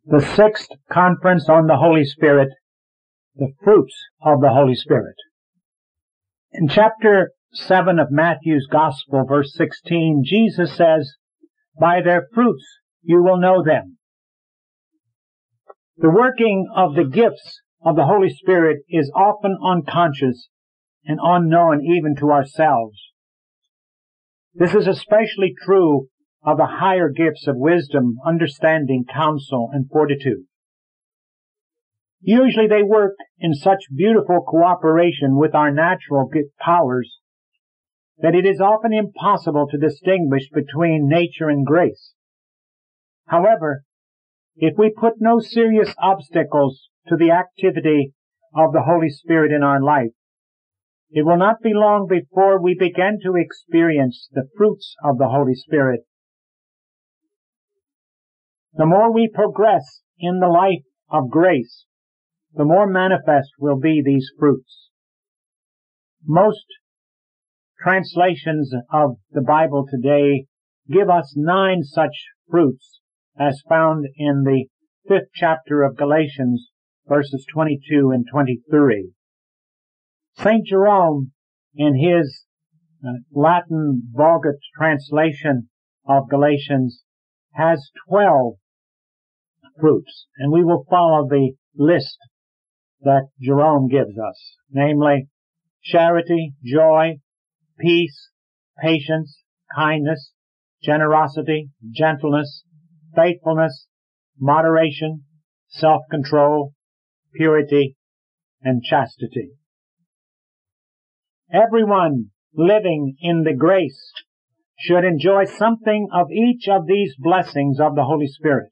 The sixth conference on the Holy Spirit, the fruits of the Holy Spirit. In chapter 7 of Matthew's Gospel, verse 16, Jesus says, "By their fruits you will know them." The working of the gifts of the Holy Spirit is often unconscious and unknown even to ourselves. This is especially true of the higher gifts of wisdom, understanding, counsel, and fortitude. Usually they work in such beautiful cooperation with our natural gift powers that it is often impossible to distinguish between nature and grace. However, if we put no serious obstacles to the activity of the Holy Spirit in our life, it will not be long before we begin to experience the fruits of the Holy Spirit. The more we progress in the life of grace, the more manifest will be these fruits. Most translations of the Bible today give us 9 such fruits as found in the 5th chapter of Galatians, verses 22 and 23. St. Jerome, in his Latin Vulgate translation of Galatians, has 12 fruits, and we will follow the list that Jerome gives us, namely charity, joy, peace, patience, kindness, generosity, gentleness, faithfulness, moderation, self-control, purity, and chastity. Everyone living in the grace should enjoy something of each of these blessings of the Holy Spirit.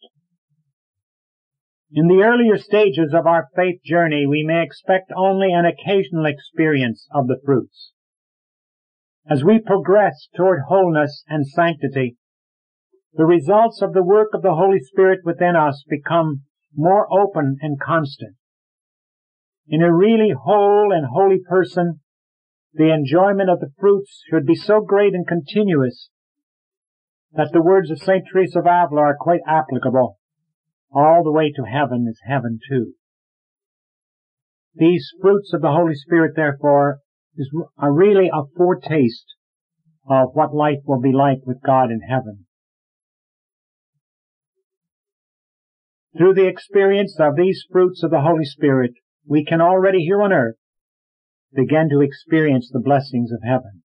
In the earlier stages of our faith journey, we may expect only an occasional experience of the fruits. As we progress toward wholeness and sanctity, the results of the work of the Holy Spirit within us become more open and constant. In a really whole and holy person, the enjoyment of the fruits should be so great and continuous that the words of St. Teresa of Avila are quite applicable. All the way to heaven is heaven too. These fruits of the Holy Spirit, therefore, are really a foretaste of what life will be like with God in heaven. Through the experience of these fruits of the Holy Spirit, we can already here on earth begin to experience the blessings of heaven.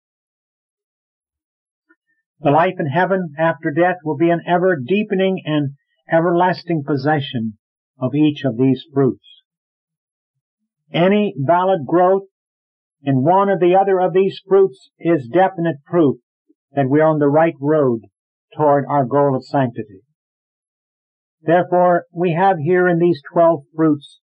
The life in heaven after death will be an ever deepening and everlasting possession of each of these fruits. Any valid growth in one or the other of these fruits is definite proof that we are on the right road toward our goal of sanctity. Therefore, we have here in these 12 fruits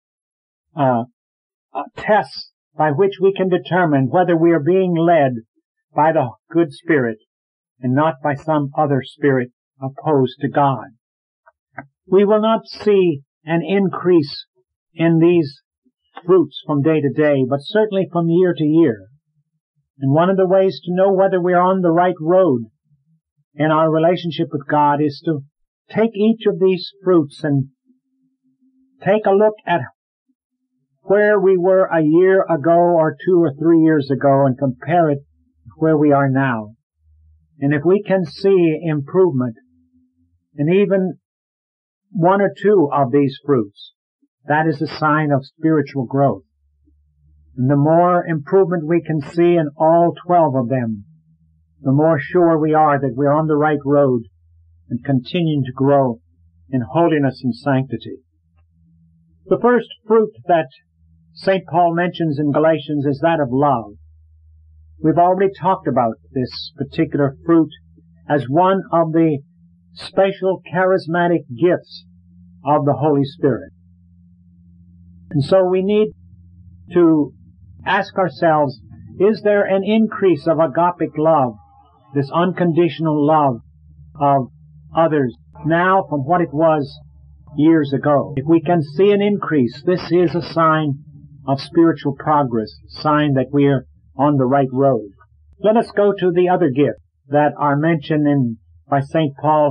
tests by which we can determine whether we are being led by the good Spirit and not by some other spirit opposed to God. We will not see an increase in these fruits from day to day, but certainly from year to year. And one of the ways to know whether we are on the right road in our relationship with God is to take each of these fruits and take a look at where we were a year ago or 2 or 3 years ago and compare it with where we are now. And if we can see improvement, and even 1 or 2 of these fruits, that is a sign of spiritual growth. And the more improvement we can see in all 12 of them, the more sure we are that we're on the right road and continuing to grow in holiness and sanctity. The first fruit that St. Paul mentions in Galatians is that of love. We've already talked about this particular fruit as one of the special charismatic gifts of the Holy Spirit. And so we need to ask ourselves, is there an increase of agapic love, this unconditional love of others, now from what it was years ago? If we can see an increase, this is a sign of spiritual progress, a sign that we are on the right road. Let us go to the other gifts that are mentioned by St. Paul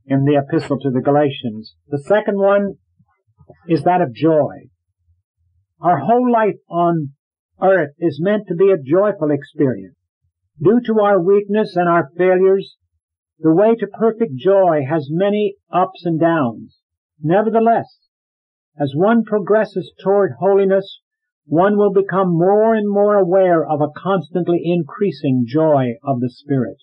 in the epistle to the Galatians. The second one is that of joy. Our whole life on earth is meant to be a joyful experience. Due to our weakness and our failures, the way to perfect joy has many ups and downs. Nevertheless, as one progresses toward holiness, one will become more and more aware of a constantly increasing joy of the Spirit.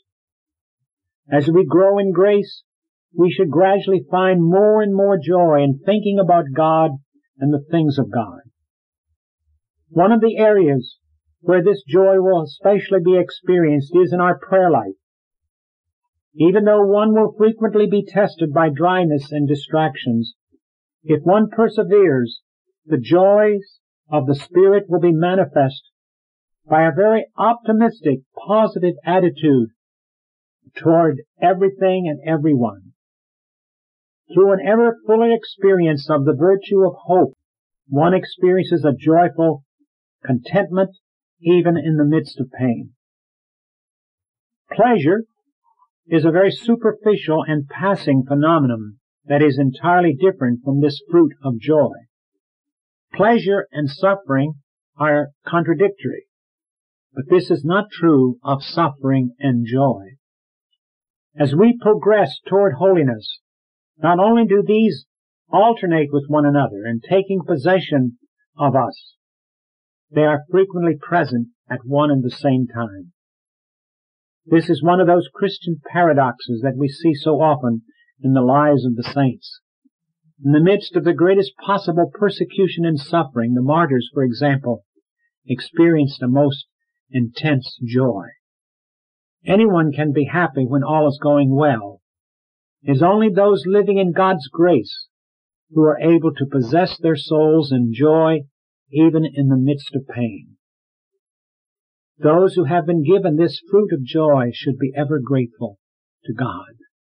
As we grow in grace, we should gradually find more and more joy in thinking about God and the things of God. One of the areas where this joy will especially be experienced is in our prayer life. Even though one will frequently be tested by dryness and distractions, if one perseveres, the joys of the Spirit will be manifest by a very optimistic, positive attitude toward everything and everyone. Through an ever fuller experience of the virtue of hope, one experiences a joyful contentment even in the midst of pain. Pleasure is a very superficial and passing phenomenon that is entirely different from this fruit of joy. Pleasure and suffering are contradictory, but this is not true of suffering and joy. As we progress toward holiness, not only do these alternate with one another in taking possession of us, they are frequently present at one and the same time. This is one of those Christian paradoxes that we see so often in the lives of the saints. In the midst of the greatest possible persecution and suffering, the martyrs, for example, experienced a most intense joy. Anyone can be happy when all is going well. It is only those living in God's grace who are able to possess their souls in joy even in the midst of pain. Those who have been given this fruit of joy should be ever grateful to God.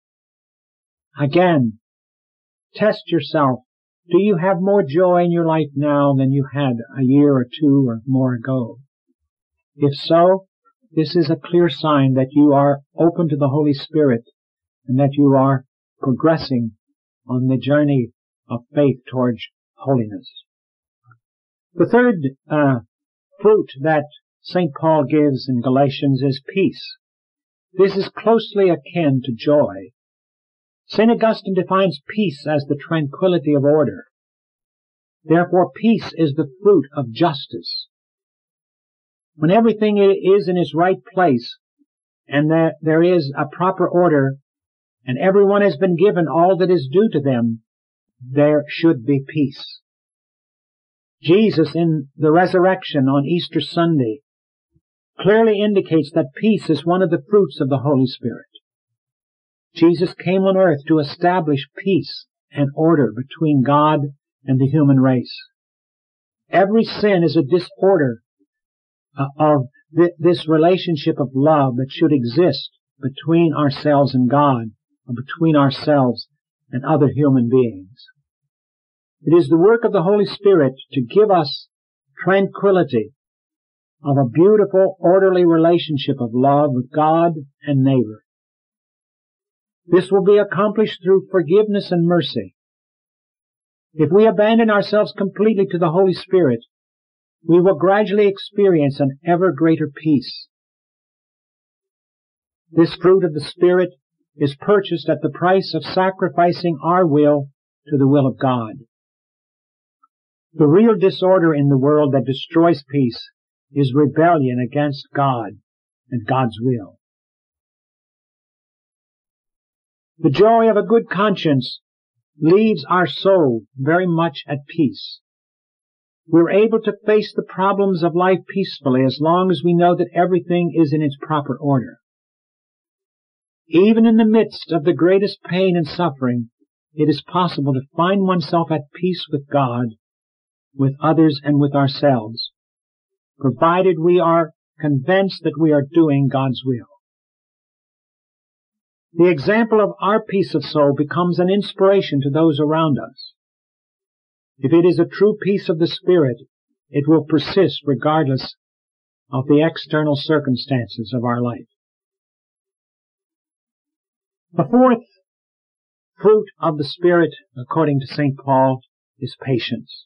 Again, test yourself. Do you have more joy in your life now than you had a year or two or more ago? If so, this is a clear sign that you are open to the Holy Spirit and that you are progressing on the journey of faith towards holiness. The third fruit that St. Paul gives in Galatians is peace. This is closely akin to joy. St. Augustine defines peace as the tranquility of order. Therefore, peace is the fruit of justice. When everything is in its right place, and there is a proper order, and everyone has been given all that is due to them, there should be peace. Jesus, in the resurrection on Easter Sunday, clearly indicates that peace is one of the fruits of the Holy Spirit. Jesus came on earth to establish peace and order between God and the human race. Every sin is a disorder of this relationship of love that should exist between ourselves and God, or between ourselves and other human beings. It is the work of the Holy Spirit to give us tranquility of a beautiful, orderly relationship of love with God and neighbor. This will be accomplished through forgiveness and mercy. If we abandon ourselves completely to the Holy Spirit, we will gradually experience an ever greater peace. This fruit of the Spirit is purchased at the price of sacrificing our will to the will of God. The real disorder in the world that destroys peace is rebellion against God and God's will. The joy of a good conscience leaves our soul very much at peace. We're able to face the problems of life peacefully as long as we know that everything is in its proper order. Even in the midst of the greatest pain and suffering, it is possible to find oneself at peace with God, with others, and with ourselves, provided we are convinced that we are doing God's will. The example of our peace of soul becomes an inspiration to those around us. If it is a true peace of the Spirit, it will persist regardless of the external circumstances of our life. The fourth fruit of the Spirit, according to St. Paul, is patience.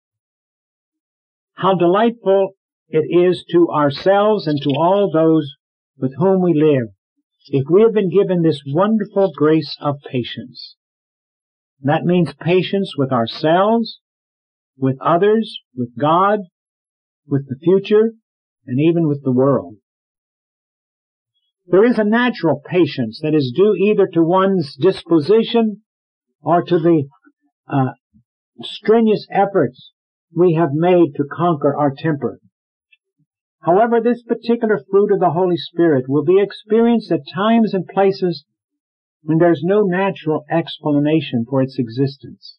How delightful it is to ourselves and to all those with whom we live if we have been given this wonderful grace of patience. That means patience with ourselves, with others, with God, with the future, and even with the world. There is a natural patience that is due either to one's disposition or to the strenuous efforts we have made to conquer our temper. However, this particular fruit of the Holy Spirit will be experienced at times and places when there's no natural explanation for its existence.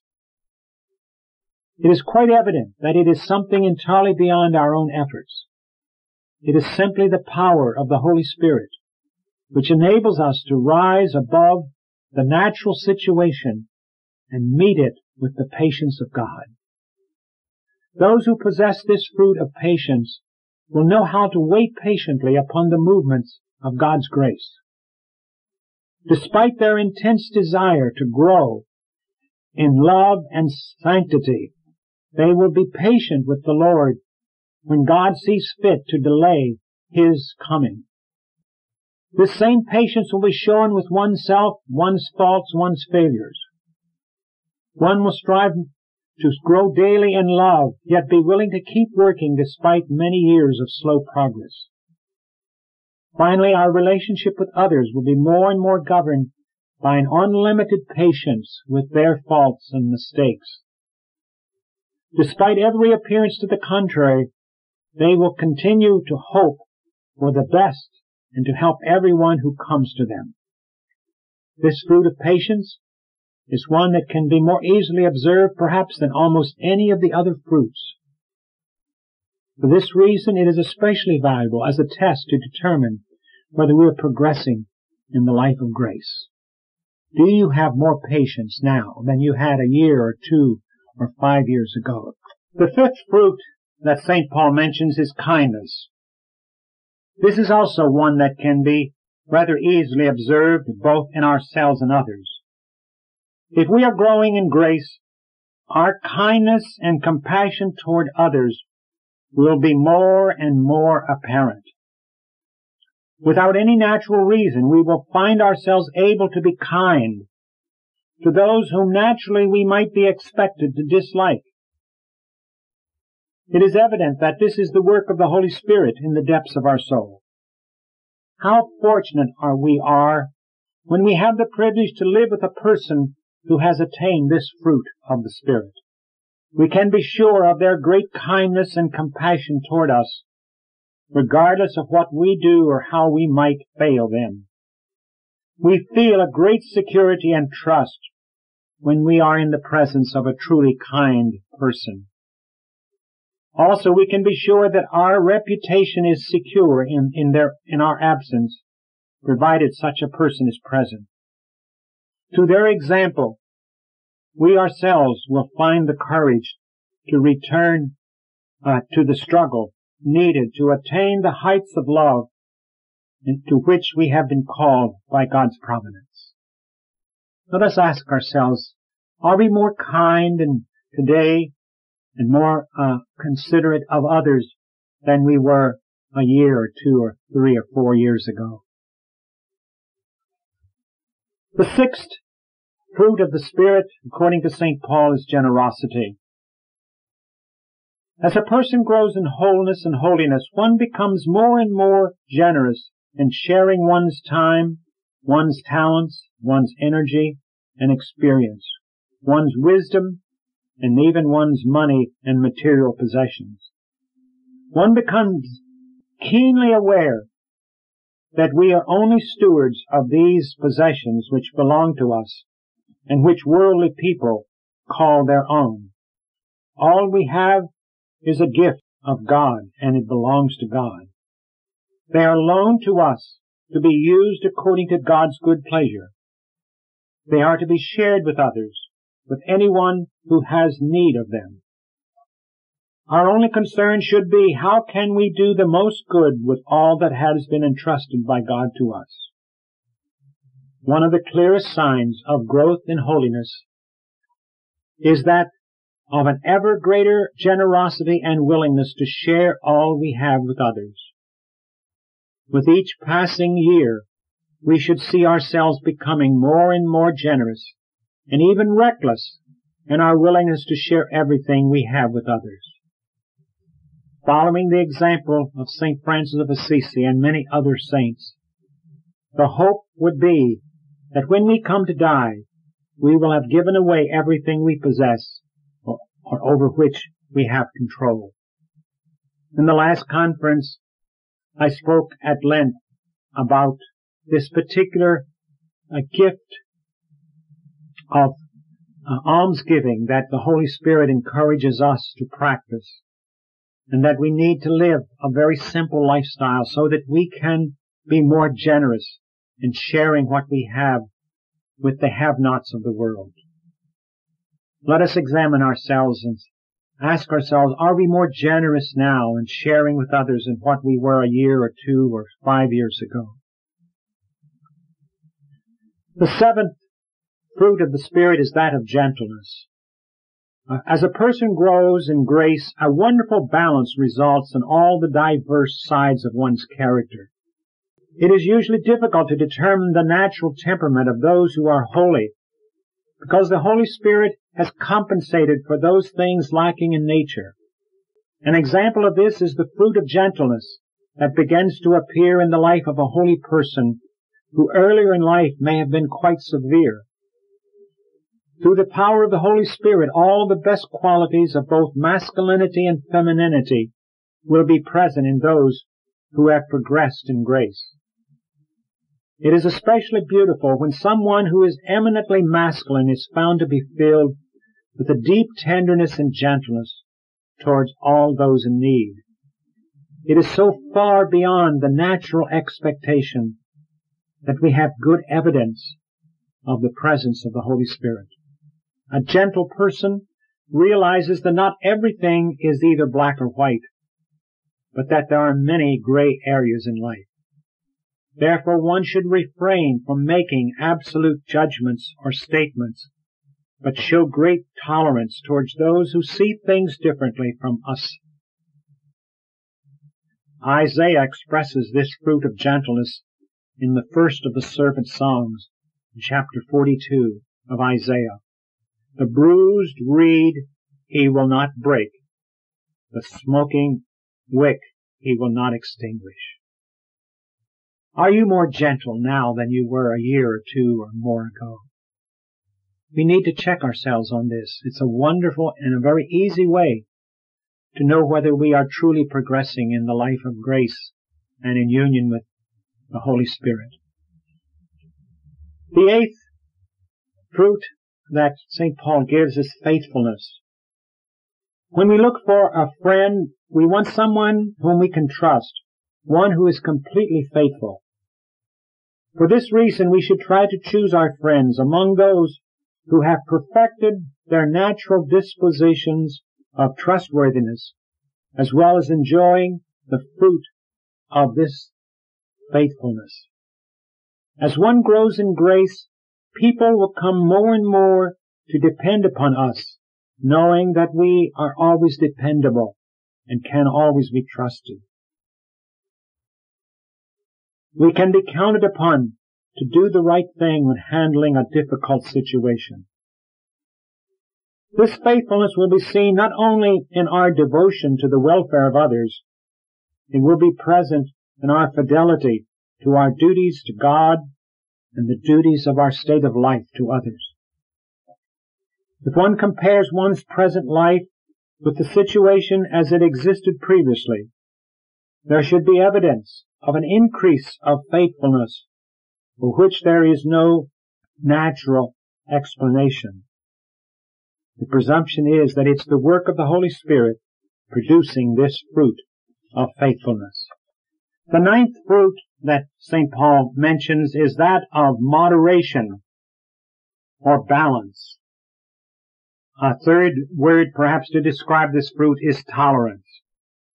It is quite evident that it is something entirely beyond our own efforts. It is simply the power of the Holy Spirit, which enables us to rise above the natural situation and meet it with the patience of God. Those who possess this fruit of patience will know how to wait patiently upon the movements of God's grace. Despite their intense desire to grow in love and sanctity, they will be patient with the Lord when God sees fit to delay His coming. This same patience will be shown with oneself, one's faults, one's failures. One will strive to grow daily in love, yet be willing to keep working despite many years of slow progress. Finally, our relationship with others will be more and more governed by an unlimited patience with their faults and mistakes. Despite every appearance to the contrary, they will continue to hope for the best and to help everyone who comes to them. This fruit of patience is one that can be more easily observed perhaps than almost any of the other fruits. For this reason, it is especially valuable as a test to determine whether we are progressing in the life of grace. Do you have more patience now than you had a year or 2 or 5 years ago? The fifth fruit that St. Paul mentions is kindness. This is also one that can be rather easily observed both in ourselves and others. If we are growing in grace, our kindness and compassion toward others will be more and more apparent. Without any natural reason, we will find ourselves able to be kind to those whom naturally we might be expected to dislike. It is evident that this is the work of the Holy Spirit in the depths of our soul. How fortunate we are when we have the privilege to live with a person who has attained this fruit of the Spirit. We can be sure of their great kindness and compassion toward us, regardless of what we do or how we might fail them. We feel a great security and trust when we are in the presence of a truly kind person. Also, we can be sure that our reputation is secure in our absence, provided such a person is present. To their example, we ourselves will find the courage to return to the struggle needed to attain the heights of love to which we have been called by God's providence. Let us ask ourselves, are we more kind today and more considerate of others than we were a year or 2 or 3 or 4 years ago? The sixth fruit of the Spirit, according to St. Paul, is generosity. As a person grows in wholeness and holiness, one becomes more and more generous in sharing one's time, one's talents, one's energy and experience, one's wisdom, and even one's money and material possessions. One becomes keenly aware that we are only stewards of these possessions which belong to us and which worldly people call their own. All we have is a gift of God, and it belongs to God. They are loaned to us to be used according to God's good pleasure. They are to be shared with others, with anyone who has need of them. Our only concern should be, how can we do the most good with all that has been entrusted by God to us? one of the clearest signs of growth in holiness is that of an ever greater generosity and willingness to share all we have with others. With each passing year, we should see ourselves becoming more and more generous and even reckless in our willingness to share everything we have with others. Following the example of St. Francis of Assisi and many other saints, the hope would be that when we come to die, we will have given away everything we possess or over which we have control. In the last conference, I spoke at length about this particular gift of almsgiving that the Holy Spirit encourages us to practice, and that we need to live a very simple lifestyle so that we can be more generous in sharing what we have with the have-nots of the world. Let us examine ourselves and ask ourselves, are we more generous now in sharing with others than what we were a year or 2 or 5 years ago? The 7th fruit of the Spirit is that of gentleness. As a person grows in grace, a wonderful balance results in all the diverse sides of one's character. It is usually difficult to determine the natural temperament of those who are holy, because the Holy Spirit has compensated for those things lacking in nature. An example of this is the fruit of gentleness that begins to appear in the life of a holy person who earlier in life may have been quite severe. Through the power of the Holy Spirit, all the best qualities of both masculinity and femininity will be present in those who have progressed in grace. It is especially beautiful when someone who is eminently masculine is found to be filled with a deep tenderness and gentleness towards all those in need. It is so far beyond the natural expectation that we have good evidence of the presence of the Holy Spirit. A gentle person realizes that not everything is either black or white, but that there are many gray areas in life. Therefore, one should refrain from making absolute judgments or statements, but show great tolerance towards those who see things differently from us. Isaiah expresses this fruit of gentleness in the first of the servant songs, in chapter 42 of Isaiah. The bruised reed he will not break, the smoking wick he will not extinguish. Are you more gentle now than you were a year or 2 or more ago? We need to check ourselves on this. It's a wonderful and a very easy way to know whether we are truly progressing in the life of grace and in union with the Holy Spirit. The 8th fruit that St. Paul gives is faithfulness. When we look for a friend, we want someone whom we can trust, one who is completely faithful. For this reason, we should try to choose our friends among those who have perfected their natural dispositions of trustworthiness, as well as enjoying the fruit of this faithfulness. As one grows in grace, people will come more and more to depend upon us, knowing that we are always dependable and can always be trusted. We can be counted upon to do the right thing when handling a difficult situation. This faithfulness will be seen not only in our devotion to the welfare of others, it will be present in our fidelity to our duties to God and the duties of our state of life to others. If one compares one's present life with the situation as it existed previously, there should be evidence of an increase of faithfulness for which there is no natural explanation. The presumption is that it's the work of the Holy Spirit producing this fruit of faithfulness. The 9th fruit that St. Paul mentions is that of moderation or balance. A third word perhaps to describe this fruit is tolerance.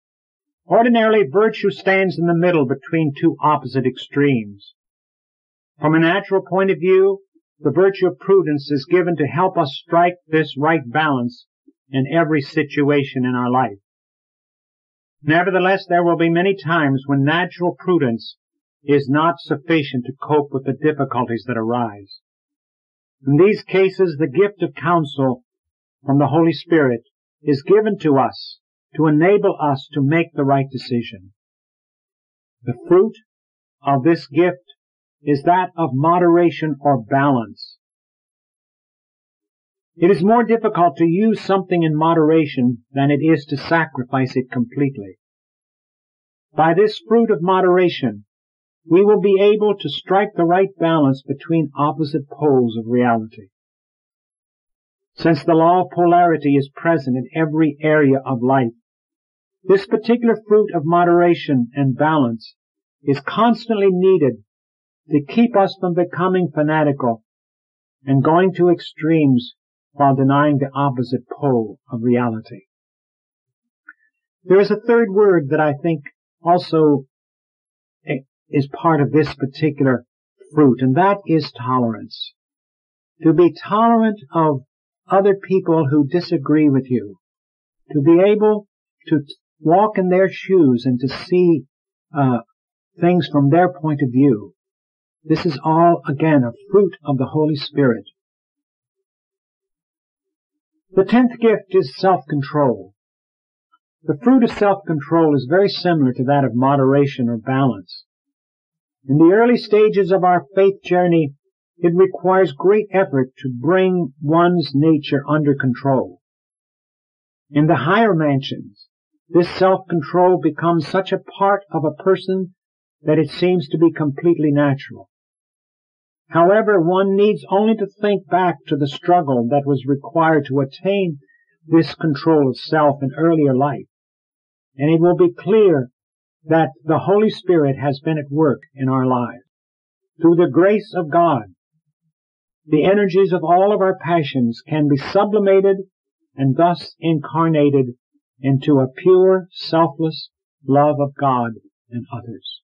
Ordinarily, virtue stands in the middle between two opposite extremes. From a natural point of view, the virtue of prudence is given to help us strike this right balance in every situation in our life. Nevertheless, there will be many times when natural prudence is not sufficient to cope with the difficulties that arise. In these cases, the gift of counsel from the Holy Spirit is given to us to enable us to make the right decision. The fruit of this gift is that of moderation or balance. It is more difficult to use something in moderation than it is to sacrifice it completely. By this fruit of moderation, we will be able to strike the right balance between opposite poles of reality. Since the law of polarity is present in every area of life, this particular fruit of moderation and balance is constantly needed to keep us from becoming fanatical and going to extremes while denying the opposite pole of reality. There is a third word that I think also is part of this particular fruit, and that is tolerance. To be tolerant of other people who disagree with you, to be able to walk in their shoes and to see things from their point of view. This is all, again, a fruit of the Holy Spirit. The 10th gift is self-control. The fruit of self-control is very similar to that of moderation or balance. In the early stages of our faith journey, it requires great effort to bring one's nature under control. In the higher mansions, this self-control becomes such a part of a person that it seems to be completely natural. However, one needs only to think back to the struggle that was required to attain this control of self in earlier life, and it will be clear that the Holy Spirit has been at work in our lives. Through the grace of God, the energies of all of our passions can be sublimated and thus incarnated into a pure, selfless love of God and others.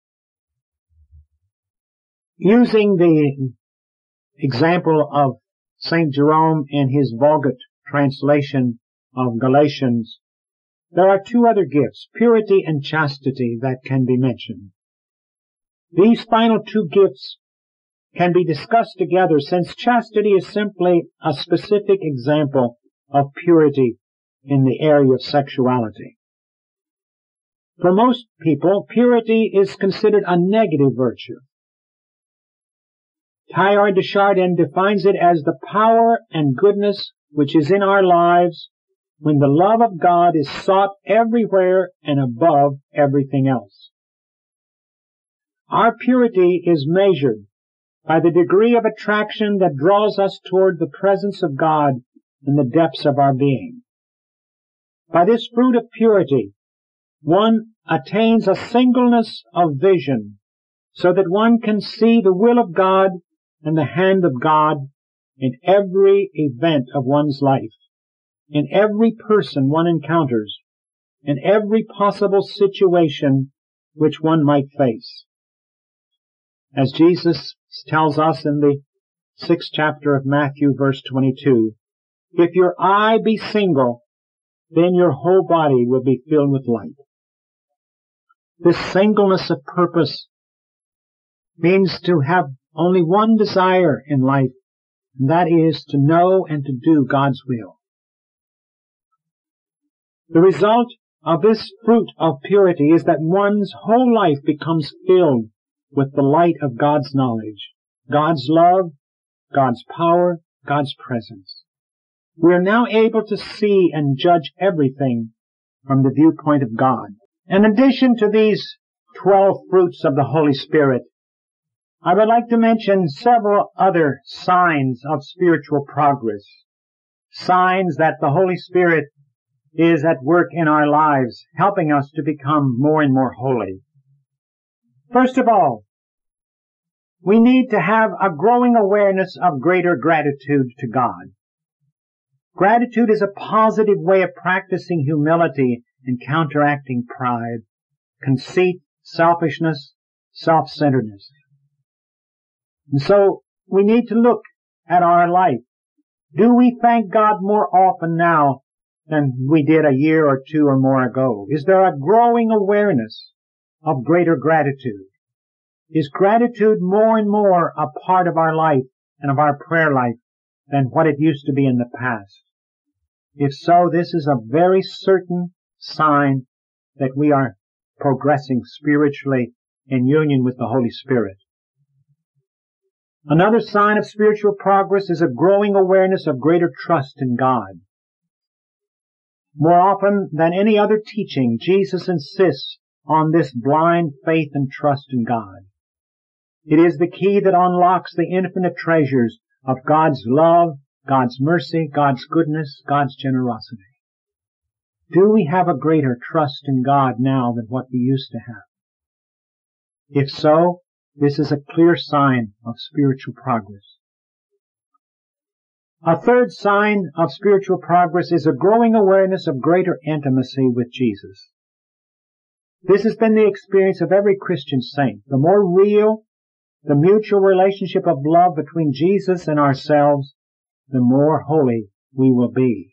Using the example of St. Jerome in his Vulgate translation of Galatians, there are two other gifts, purity and chastity, that can be mentioned. These final two gifts can be discussed together, since chastity is simply a specific example of purity in the area of sexuality. For most people, purity is considered a negative virtue. Teilhard de Chardin defines it as the power and goodness which is in our lives when the love of God is sought everywhere and above everything else. Our purity is measured by the degree of attraction that draws us toward the presence of God in the depths of our being. By this fruit of purity, one attains a singleness of vision so that one can see the will of God and the hand of God in every event of one's life, in every person one encounters, in every possible situation which one might face. As Jesus tells us in the 6th chapter of Matthew, verse 22, if your eye be single, then your whole body will be filled with light. This singleness of purpose means to have only one desire in life, and that is to know and to do God's will. The result of this fruit of purity is that one's whole life becomes filled with the light of God's knowledge, God's love, God's power, God's presence. We are now able to see and judge everything from the viewpoint of God. In addition to these 12 fruits of the Holy Spirit, I would like to mention several other signs of spiritual progress, signs that the Holy Spirit is at work in our lives, helping us to become more and more holy. First of all, we need to have a growing awareness of greater gratitude to God. Gratitude is a positive way of practicing humility and counteracting pride, conceit, selfishness, self-centeredness. And so we need to look at our life. Do we thank God more often now than we did a year or two or more ago? Is there a growing awareness of greater gratitude? Is gratitude more and more a part of our life and of our prayer life than what it used to be in the past? If so, this is a very certain sign that we are progressing spiritually in union with the Holy Spirit. Another sign of spiritual progress is a growing awareness of greater trust in God. More often than any other teaching, Jesus insists on this blind faith and trust in God. It is the key that unlocks the infinite treasures of God's love, God's mercy, God's goodness, God's generosity. Do we have a greater trust in God now than what we used to have? If so, this is a clear sign of spiritual progress. A third sign of spiritual progress is a growing awareness of greater intimacy with Jesus. This has been the experience of every Christian saint. The more real the mutual relationship of love between Jesus and ourselves, the more holy we will be.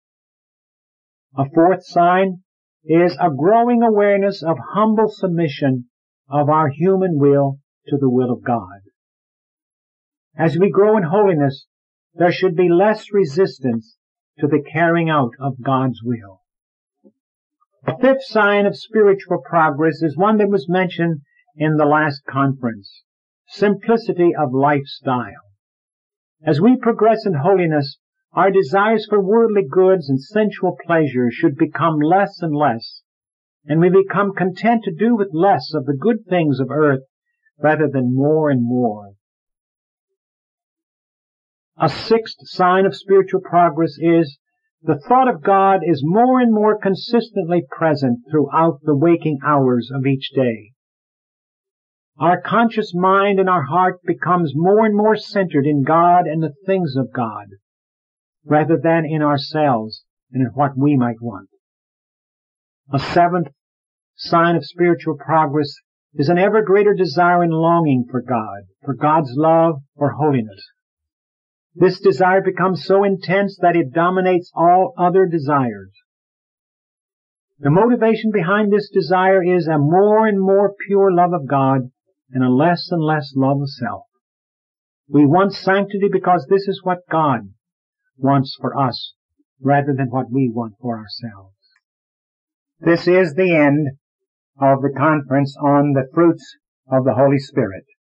A fourth sign is a growing awareness of humble submission of our human will to the will of God. As we grow in holiness, there should be less resistance to the carrying out of God's will. The fifth sign of spiritual progress is one that was mentioned in the last conference: simplicity of lifestyle. As we progress in holiness, our desires for worldly goods and sensual pleasures should become less and less, and we become content to do with less of the good things of earth rather than more and more. A sixth sign of spiritual progress is the thought of God is more and more consistently present throughout the waking hours of each day. Our conscious mind and our heart becomes more and more centered in God and the things of God, rather than in ourselves and in what we might want. A seventh sign of spiritual progress is an ever greater desire and longing for God, for God's love, for holiness. This desire becomes so intense that it dominates all other desires. The motivation behind this desire is a more and more pure love of God and a less and less love of self. We want sanctity because this is what God wants for us, rather than what we want for ourselves. This is the end of the conference on the fruits of the Holy Spirit.